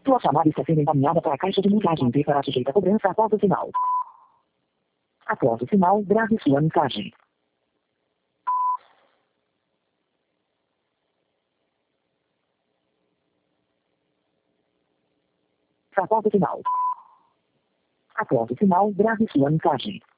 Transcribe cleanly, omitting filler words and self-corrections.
Sua chamada está sendo encaminhada para a caixa de mensagem e será sujeita a cobrança após o sinal. Após o sinal, grave sua mensagem. Após o sinal. Após o sinal, grave sua mensagem.